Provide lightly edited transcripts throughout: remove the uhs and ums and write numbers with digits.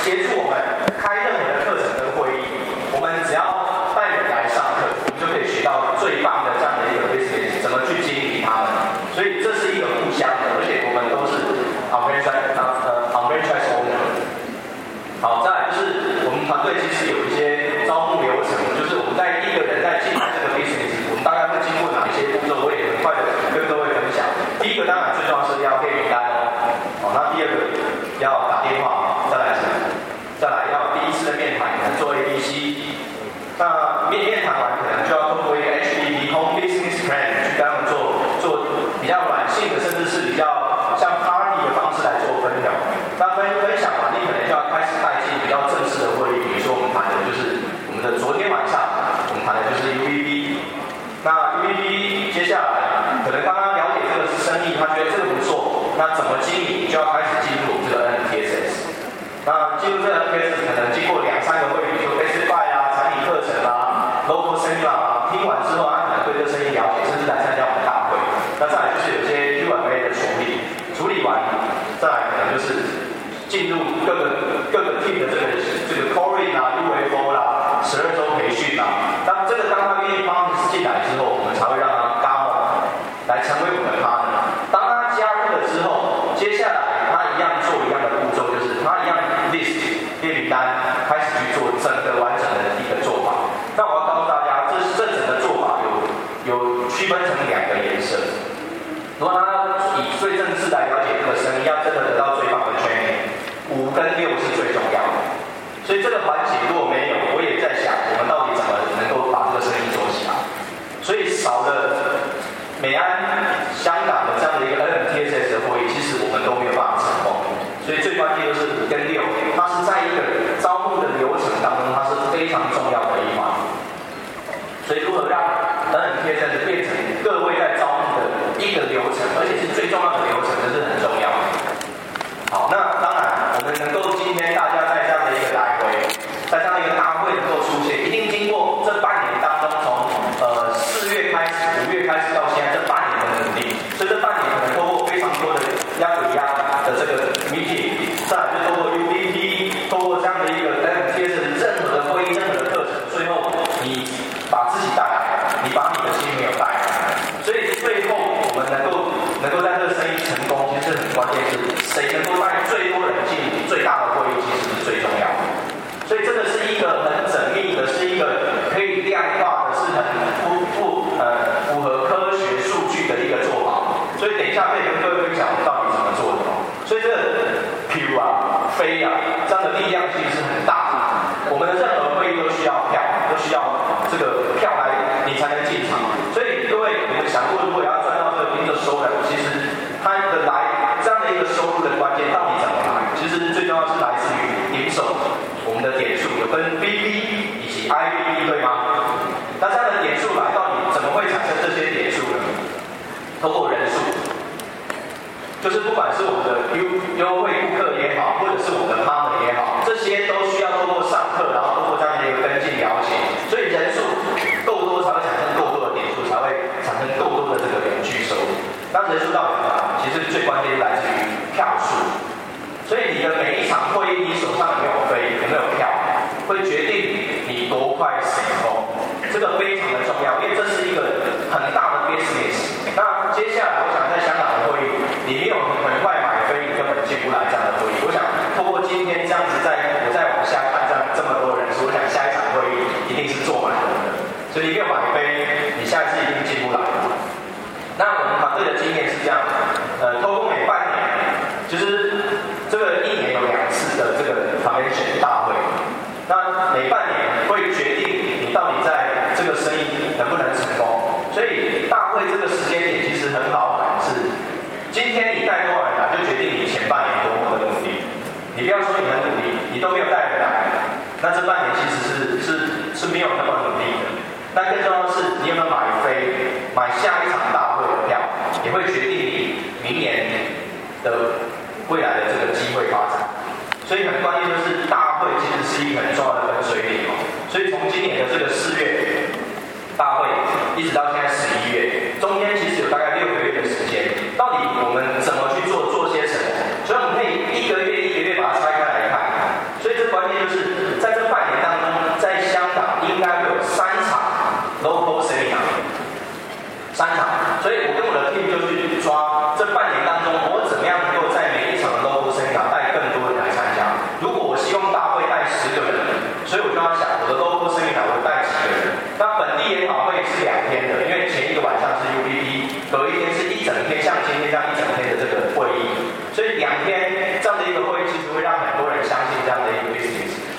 协助我们开任何的课程跟会议，我们只要带人来上课，我们就可以学到最棒的这样的一个 business 怎么去经营他们。所以这是一个互相的，而且我们都是franchise owner。好，再来就是我们团队其实有一些招募流程，就是我们在一个人在进来这个 business， 我们大概会经过哪一些步骤，我也很快的跟各位分享。第一个当然最重要是要列名单哦，那第二个要打电话，再来要第一次的面谈，可能做 ABC， 那面谈完可能就要通过一个 HBP Home Business Plan 去跟他们做比较软性的，甚至是比较像 party 的方式来做分享。那分享完，你可能就要开始带进比较正式的会议，比如说我们谈的就是我们的昨天晚上，我们谈的就是 UVB。那 UVB 接下来可能刚刚了解这个是生意，他觉得这个不错，那怎么经营就要开始进入我们这个 NTSS。那进入这个 NTSS 可能经过2-3个会议，比如说 Basic Buy 啊、产品课程啊、Local Seminar 啊，听完之后他可能对这个生意了解，甚至来参加我们的大会。那再来就是有些 Q&A 的处理完，再来可能就是进入各个 team 的这个 Coring 啊、UFO 啦、12周培训啊。当他愿意帮进来之后，我们才会让他 Gamo 来成为我们的 partner。当他加入了之后，接下来他一样做一样的步骤，就是他一样 list 列名单，开始去做整个完整的一个做法。那我要告诉大家，这整个做法有区分成2个颜色。如果他以最正式来了解这个生意，要真的得到最棒的 training， 5跟6是最重要的。所以这个环节如果没有，我也在想，我们到底怎么能够把这个生意做起来？所以少了美安、香港的这样的一个 NTSS 的会议，其实我们都没有办法成功。所以最关键就是5跟6，它是在一个招募的流程当中，它是非常重要的一环。所以如何让 NTSS 变成各位在招募的一个流程，而且是最重要的流程，这是很重要的。好，那当然我们能够今天大家在这样的一个来回，在这样的一个大会能够出现，一定经过这半年当中，从4月开始、5月开始到现在这半年的努力。所以这半年可能透过非常多的压的这个 meeting， 再来就透过 UVP， 透过这样的一个 NTSS 任何的会议、任何的课程，最后你把自己带来，你把你的新朋友带来。所以最后我们能够在这个生意成功，其实很关键是谁能够带最多人进最大的会议，其实是最重要的。所以这个是一个很缜密的，是一个可以量化的，是很符合科学数据的一个做法。所以等一下可以跟各位分享我们到底怎么做的。所以这个 Q 啊、飞啊这样的力量其实是很大的。我们的任何会议都需要票，都需要这个票来你才能进场。所以各位，你们想过如果要赚到这个营收的，其实它的这样的一个收入的关键到底怎么来？其实最重要是来自于营收，我们的点数有分 BP 以及 IBP 对吗？那这样的点数来到底怎么会产生这些点数呢？透过人数，就是不管是我们的优惠顾客也好，或者是我们的 partner 也好，这些都需要透过上课，然后透过这样的一个跟进了解，所以人数够多才会产生够多的点数，才会产生够多的这个永续收入。那人数到底怎么来？其实最关键是来自于票数。所以你的每一场会议，你手上有没有飞，有没有票，会决定你多快成功。这个非常的重要，因为这是一个很大的 business。那接下来，我想在香港的会议，你没有很快买飞，你根本进不来这样的会议。我想透过今天这样子，我再往下看这么多人数，我想下一场会议一定是坐满人的。所以你没有买飞，你下一次一定进不来。那我们团队的经验是这样，透过每半年，就是这个1年有2次的这个 convention 大会，那每半年会决定你到底在这个生意能不能成功。所以大会这个时间点其实很好玩，是今天你带多少人来，就决定你前半年多么的努力。你不要说你很努力，你都没有带人来，那这半年其实是没有那么努力的。但更重要的是，你有没有买飞，买下一场大会的票，也会决定你明年的未来的这个机会发展。所以很关键就是大会其实是一个很重要的分水岭。所以从今年的这个4月大会一直到现在11月，中间其实有大概6个月的时间，到底我们怎么去做些什么？所以我们可以一个月把它拆开来看。所以这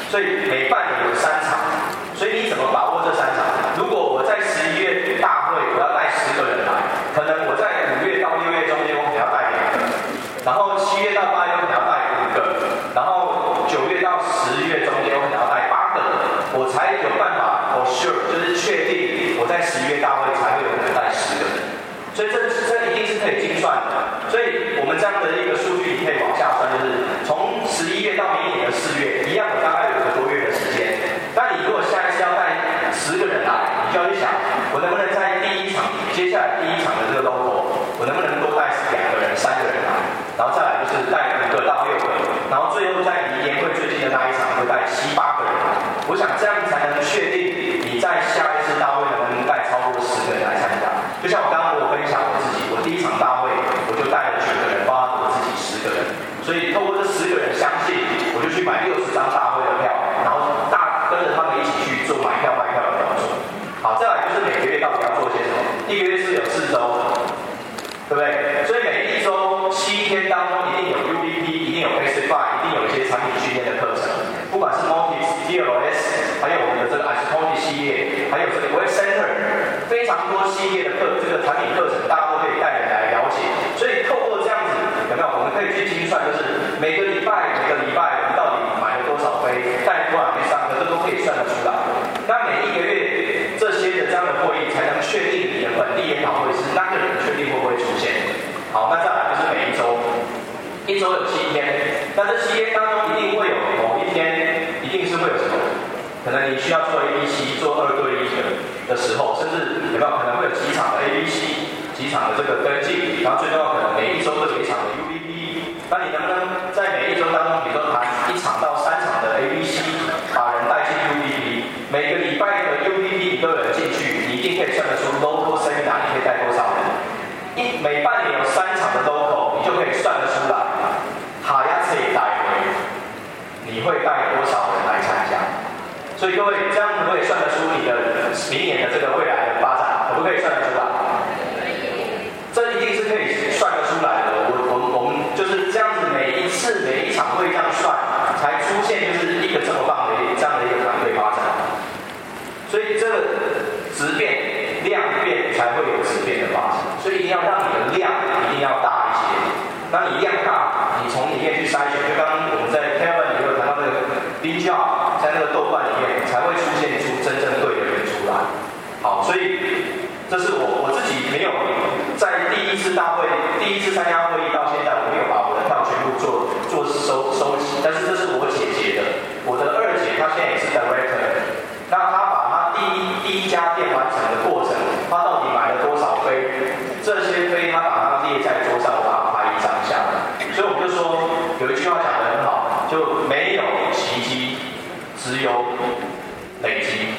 所以每半年有3场，所以你怎么把握这3场？如果我在11月大会我要带10个人来，可能我在5月到6月中间我可能要带2个，然后7月到8月我可能要带5个，然后9月到10月中间我可能要带8个，我才有办法for sure 就是确定我在11月大会才会有可能带10个人。所以这一定是可以精算的，所以我们这样的一个数据你可以往下算，就是从11月到明年的4月，一样有大概5个多月的时间。但你如果下一次要带10个人来，你就要去想，我能不能在接下来第一场的这个 logo， 我能不能多带2个人、3个人来，然后再来就是带5个到6个，然后最后在离年会最近的那一场会带7、8个人来。我想这样才能确定你在下一次大会能不能带超过10个人来参加。就像我刚刚我分享我自己，我第一场大会我就带了9个人，包括我自己10个人，所以透过这10个人相信，我就去买60张大会的票，然后跟着他们一起去做买票卖票的动作。好，再来就是每个月到底要做些什么？一个月是有4周，对不对？所以每一周7天当中一定有 UBP， 一定有 Basic Five， 一定有一些产品训练的课程，不管是 Multis、DLS， 还有我们的这个 Isotope 系列，还有这个 Web Center， 非常多系列的这个产品课程，大家都可以带人来了解。所以透过这样子，有没有？我们可以去精算，就是每个礼拜我们到底买了多少飞，带多少去上课，这都可以算得出来。那每一个月这些的这样的会议，才能确定你的本地研讨会是那个人确定会不会出现。好，那再来就是每一周有7天，那这7天当中一定会有某一天，一定是会有什么？可能你需要做 ABC 做2对1的时候，甚至有没有可能会有几场的 ABC， 几场的这个跟进，然后最重要可能每一周都有一场的 UBP。那你能不能在每一周当中，比如说谈1场到3场的 ABC， 把人带进 UBP， 每个礼拜的 UBP 你都有人进去，你一定可以算得出 local seminar 你可以带多少人。每半年有3场的 local， 你就可以算得出来，下一次大会你会带多少人来参加。所以各位这样可不可以算得出你的明年的这个未来的发展？可不可以算得出来？这一定是可以算得出来的。我们就是这样子，每一场会这样算，才出现就是一个这么棒的这样的一个团队发展。所以这个质变量变才会有质变的发展，所以一定要让你的量一定要大一些。当你量大，你从里面去筛选，就刚刚我们在 Kevin 也有谈到那个 B job， 在那个豆瓣里面才会出现出真正对的人出来。好，所以这是我自己没有在第一次参加会议到现在，我没有把我的票全部做收集，但是这是我姐姐的，我的2姐她现在也是 director， 那她把她第一家店完成的过程，她到底买了多少飞，这些飞她把它列在桌上，我把它拍1张下来。所以我们就说有一句话讲得很好，就没有奇迹，只有累积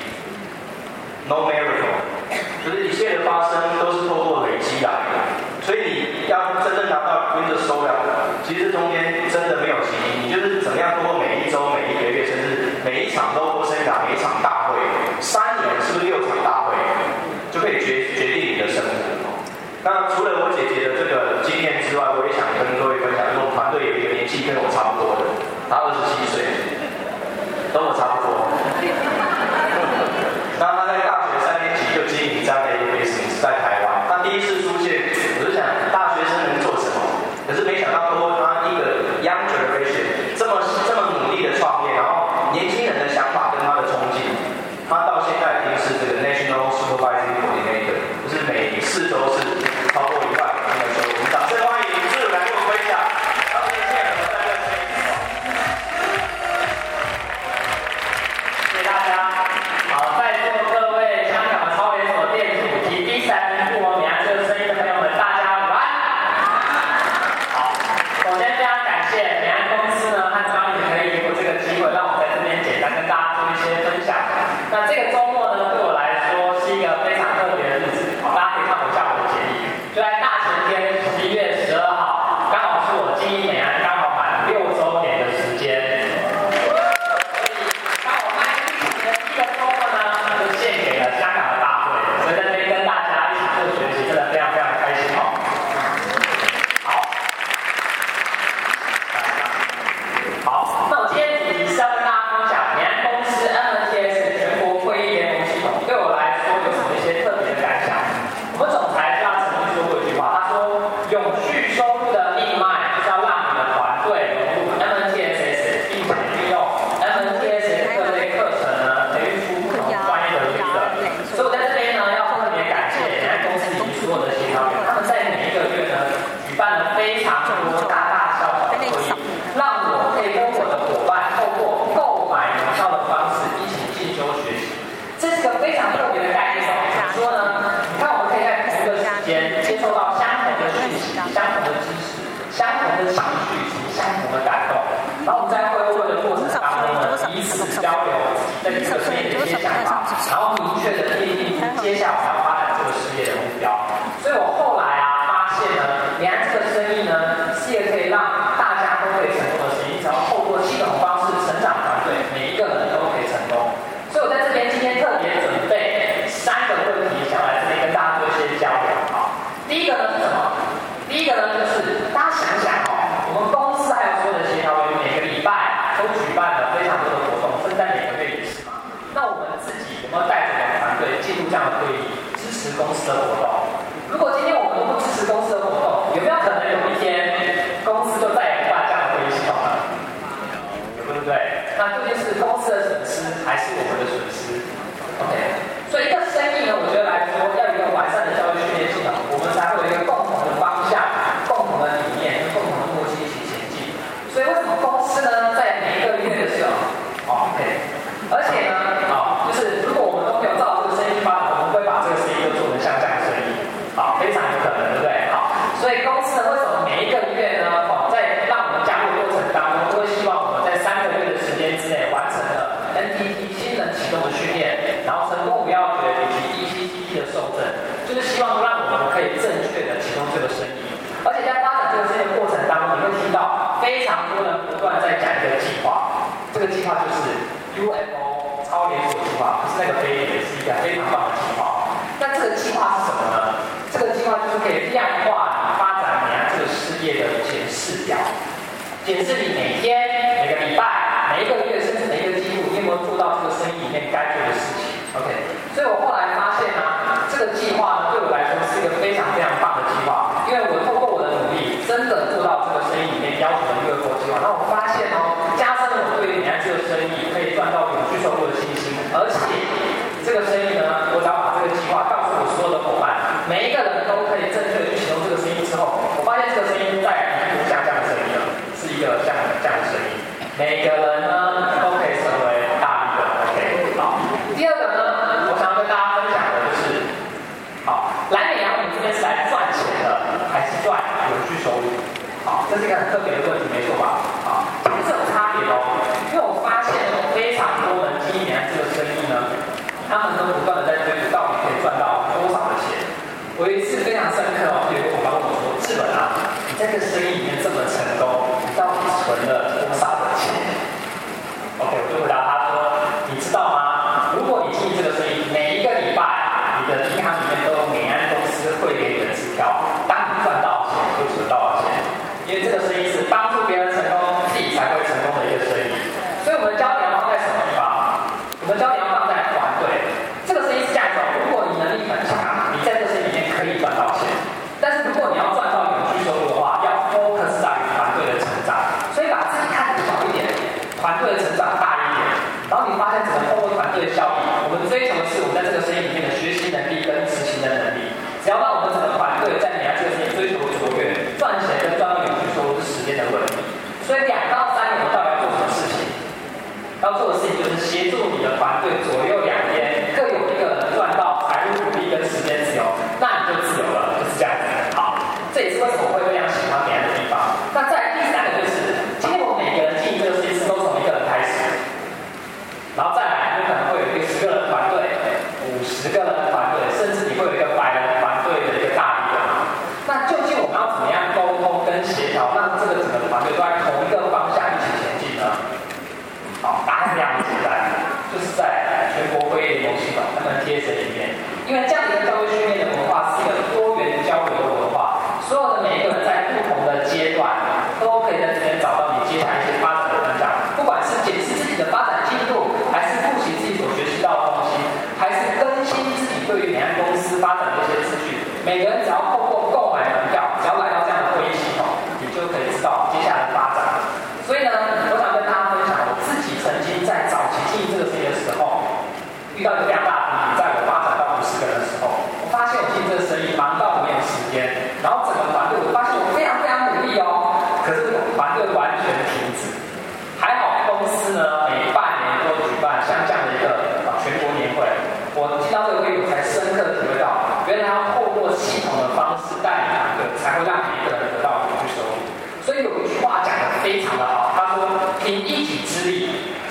，no miracle， 就是一切的发生都是透过累积来的。所以你要真正拿到 Windows 收量，其实中间真的没有奇迹，你就是怎么样通过每一周、每一个月，甚至每一场 local seminar， 每一场大会，3年是不是6场大会，就可以决定你的生活。那除了我姐姐的这个经验之外，我也想跟各位分享，就是我们团队有一个年纪跟我差不多的，他27岁，跟我差不多。那他在大学3年级就经营这样的一个 business， 在台湾。 彼此交流在这个生意的一些想法，然后明确的定义接下来我们要发展这个事业的目标。所以我后来发现呢，原来这个生意呢是一个可以让大家都可以成功的生意，只要透过系统方式成长团队，每一个人都可以成功。所以我在这边今天特别准备3个问题，想来这边跟大家做一些交流。好，第一个呢是什么？第一个呢就是大家想想我们公司还有所有的协调员每个礼拜都举办了非常多的活动，甚至在每个月也是嘛。那我们自己有没有带着我们团队进入这样的会议，支持公司的活动？如果今天我们都不支持公司的活动，有没有可能有一天公司就再也不办这样的会议系统了？对不对？那究竟是公司的损失还是我们的损失 ？OK， 所以一个生意呢，我觉得来说要有一个完善的教育训练系统，我们才会有一个共同的方向、共同的理念、共同的默契一起前进。所以为什么公司呢，在每一个月的时候 ，OK， 而且呢，就是如果我们都没有照这个生意去发展，我们会把这个生意就做成像这样的生意，非常有可能，对不对？所以公司呢，为什么每一个月呢，在让我们加入的过程当中，都会希望我们在3个月的时间之内完成了 NTT 新人启动的训练，然后成功5要诀以及 ECTT 的受证，就是希望让我们可以正确的启动这个生意。而且在发展这个生意的过程当中，你会听到非常多人不断在讲一个计划，这个计划就是 UFO 超连锁计划，不是那个飞碟，是一个非常棒的计划。那这个计划是什么呢？这个计划就是可以量化你发展你这个事业的检视表，检视你每天、每个礼拜、每一个月，甚至每一个季度，你有没有做到这个生意里面该做的事情 ？OK， 所以我后来发现这个计划呢，对我来说是一个非常非常棒的计划，因为我透过我的努力，真的做到这个生意里面要求的UFO计划，那我发现加深了我对于你这个生意可以赚到永续收入的信心，而且这个生意呢，我只要把这个计划告诉我所有的伙伴，每一个人都可以正确的去启动这个生意之后，我发现这个生意再也不像这样的生意了，是一个像这样的生意，每个人呢都可以成为大力的 OK。好，第二个呢，我想要跟大家分享的就是，来美阳，我们这边是来赚钱的，还是赚永续收入？这是一个很特别的问题，没错吧？其实是有差别因为我发现非常多人经营这个生意呢，他们都不断的在追逐到底可以赚到多少的钱。我有一次非常深刻有一个伙伴问我说：“志文你在这个生意里面这么成功，你到底存了多少的钱 ？”OK， 我就回答他说：“你知道吗？如果你经营这个生意，每一个礼拜你的银行里面都有美安公司汇给你的支票，当你赚到钱就存到了钱，因为这个生意是帮助别人成功，自己才会成功的一个生意。所以我们的焦点要放在什么地方？我们的焦点要放在团队。这个生意是这样子如果你能力很强，你在这个生意里面可以赚到钱。但是如果你要赚到永续收入的话，要 focus 在于团队的成长。所以把自己看得小一点，团队的成长大一点，然后你发现整个透过团队的效益，我们追求的是我们在这个生意里面的学习能力跟执行的能力。只要让我们整个团队在你这个生意追求卓越，赚钱跟赚到永续收入是时间的问题。所以2到3年我到底要做什么事情？要做的事情就是协助你的团队左右两边各有一个人赚到财务独立跟时间自由，那你就自由了，就是这样子。好，这也是为什么我会非常喜欢别人的地方。那再第3个就是，今天我们每个人经营这个事情都从一个人开始，然后再来，你可能会有一个10个人团队、50个人团队，甚至你会有一个100人团队的一个大力的。那究竟我们要怎么样沟通跟协调，让这个整个团队都在同一个方向一起前进呢？答案非常简单，就是在全国会议联盟系统 MTS 里面，因为这样的一个教育训练的文化是一个多元交流的文化，所有的每一个人在不同的阶段都可以在这边找到你接下来一些发展的分享，不管是检视自己的发展进度，还是复习自己所学习到的东西，还是更新自己对于美安公司发展的一些资讯，每个人只要透过购买门票，只要来到这样的会议系统，你就可以知道接下来的发展。所以呢，我想跟大家分享，我自己曾经在早期经营这个事业的时候，遇到一个非常大的瓶颈，在我发展到50个人的时候，我发现我经营这个生意忙到没有时间，然后整个团队，我发现我非常非常努力可是团队完全停止。还好公司呢，每半年都举办像这样的一个全国年会，我进到这个会议，我才深刻体会到，原来要透过系统的方式带领团队，才会让每一个人得到永续收入。所以有一句话讲得非常的好，他说：“凭一己之力，积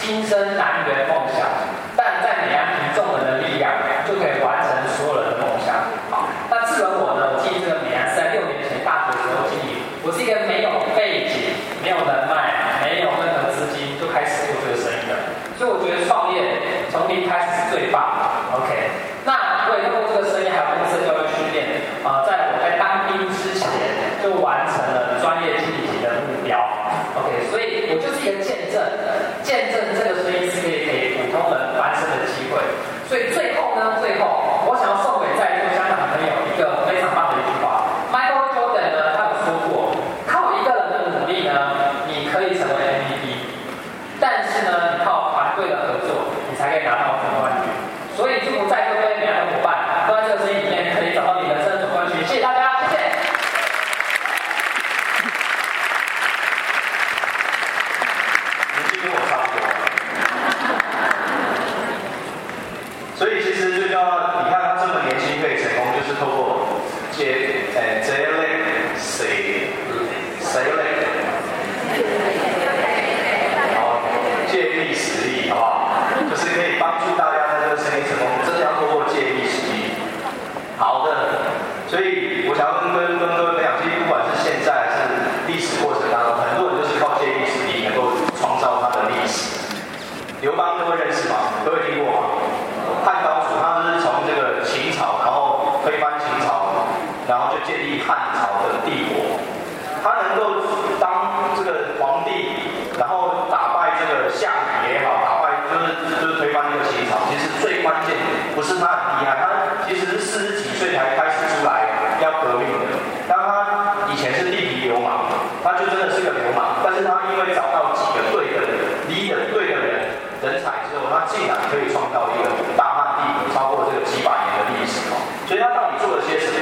新生南园梦想，但在美安群众人的力量，就可以完成所有人的梦想。好，那至于我呢，我进这个美安是在6年前大学的时候经营，我是一个没有背景、没有人脉、没有任何资金就开始做这个生意的，所以我觉得创业从零开始是最棒的。OK， 那我也通过这个生意还有公司的教育训练，在我在当兵之前就完成了专业经理级的目标。OK， 所以我就是一个见证这个生意是可以给普通人翻身的机会。所以最后我想要送给在座香港的朋友一个非常棒的一句话 ，Michael Jordan 呢，他有说过，靠一个人的努力呢，你可以成为 MVP， 但是呢，你靠团队的合作，你才可以拿到总冠军。所以祝福在座各位美安的伙伴，都在这个生意里面可以找到你人生的总冠军。谢谢大家，谢谢。 跟我差不多，所以其实最重要，你看他这么年轻可以成功，就是透过借力，然后借力使力，好不好？就是可以帮助大家在这个生意成功，真的要透过借力使力。好的，所以我想要跟各位分享，其实不管是现在还是历史过程当中，很多人就是靠借力使力能够创造他的历史。刘邦各位认识吗？各位听过吗？汉高祖他是从这个秦朝，然后推翻秦朝，然后就建立汉朝的帝国。他能够当这个皇帝，然后打败这个项羽也好，打败就是推翻这个秦朝。其实最关键不是他很厉害，他其实是40几岁才开始出来要革命的。当他以前是地痞流氓，他就真的是个流氓，但是他因为找到几个对的人才之后，他竟然可以创造一个大汉帝国，超过这个几百年的历史。所以他到底做了些什么？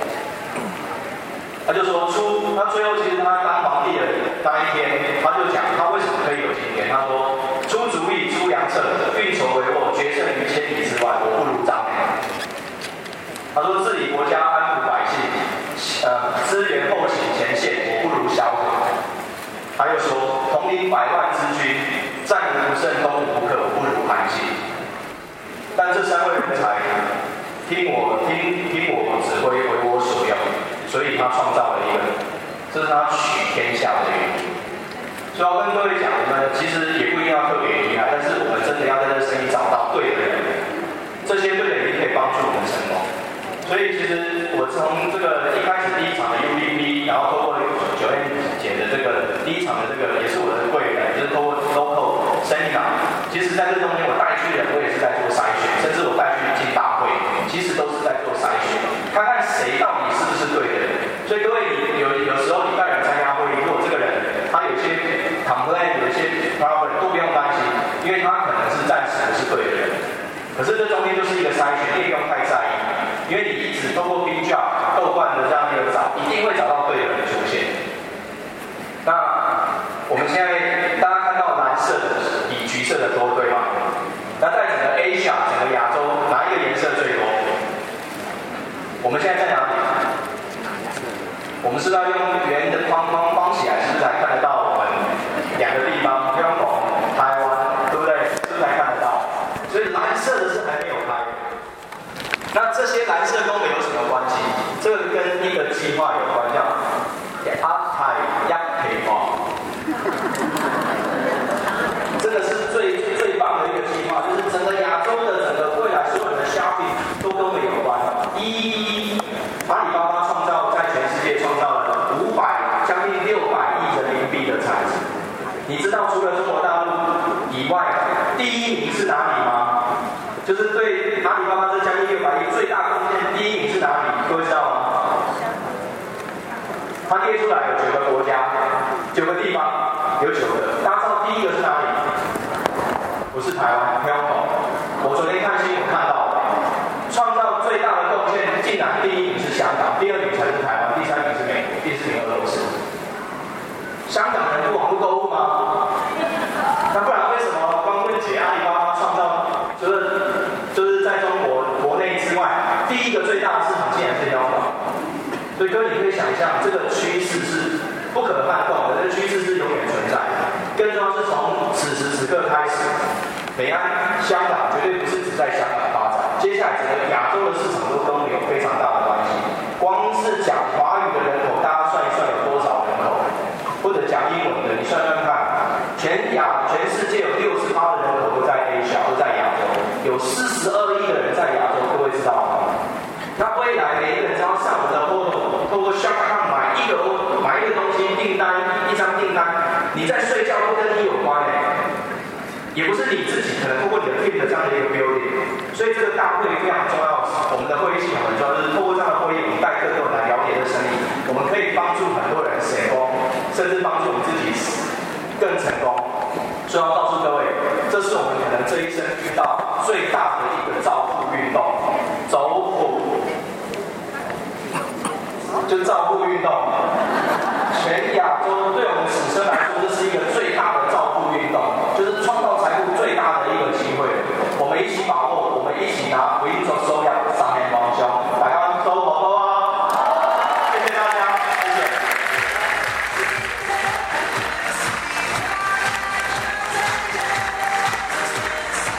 他就说他最后其实他当皇帝的那一天，他就讲他为什么可以有今天。他说：出主意，出良策，运筹帷幄，决胜于千里之外，我不如张良。他说治理国家，安抚百姓，支援后勤前线，我不如萧何。他又说统领100万之军，战无不胜，攻无不克，我不如韩信。但这3位人才听我指挥，为我所用，所以他创造了一个，这是他取天下的原因。所以要跟各位讲，我们其实也不一定要特别厉害，但是我们真的要在这生意找到对的人，这些对的人可以帮助我们成功。所以其实我从这个一开始第一场的 UBP， 然后透过9N姐的这个第一场的这个也是我的贵人，就是透过 local seminar。其实在这中间我带去的人，我也是在做筛选，甚至我带去进大会，其实都是在做筛选，看看谁到底是不是对的人。所以各位，有时候你带人参加会议，如果这个人他有些 complain， 有些 problem， 都不用担心，因为他可能是暂时不是对的人。可是这中间就是一个筛选，你也不用太在意。因为你一直透过冰窖豆罐的这样一个找，一定会找到对的人出现。那我们现在大家看到蓝色的比橘色的多，对吗？那在整个 Asia 整个亚洲，哪一个颜色最多？我们现在在哪里？我们是要用圆的框起来，是不是才看得到我们2个地方？香港、台湾，对不对？是不是才看得到？所以蓝色的是还没有开。那这些蓝色跟我们有什么关系？这个跟一个计划有关，叫阿泰亚计划。这个是最棒的一个计划，就是整个亚洲的整个未来所有人的 shopping 都跟我们有关。阿里巴巴在全世界创造了将近600亿人民币的产值。你知道除了中国大陆以外，第1名是哪里吗？就是对阿里巴巴这将近600亿最大贡献，第1名是哪里？各位知道吗？他列出来有9个国家，9个地方，有9个。大家知道第1个是哪里？不是台湾，香港。我昨天看新闻看到的，创造最大的贡献，竟然第1名是香港，第2名才是台湾，第3名是美国，第4名俄罗斯。香港人不网络购物吗？那不然为什么光棍节阿里巴巴创造就是在中国国内之外第1个最大的市场竟然是香港？所以各位你可以想象，这个趋势是不可撼动的，这个趋势是永远存在的。更重要是从此时此刻开始， 美安、香港绝对不是只在香港发展，接下来整个亚洲的市场都跟我们有非常大的关系。光是讲华语的人口，大家算一算有多少人口，或者讲英文的，你算算看，全世界有60%的人口都在 Asia， 都在亚洲，有42亿的人在亚洲，各位知道吗？那未来每一个人只要上我们的 portal， 透过 Shopcom 买一个东西订单，一张订单，你在睡觉都跟你有关也不是你自己，可能通过你的 team 的这样的一个 building， 所以这个大会非常重要，我们的会议系统很重要，就是透过这样的会议，我们带更多人来了解这生意，我们可以帮助很多人成功，甚至帮助我们自己更成功。所以要告诉各位，这是我们可能这一生遇到最大的一个照护运动，走虎，就照护运动。全亚洲对我们此生来说，这是一个最大的照护运动。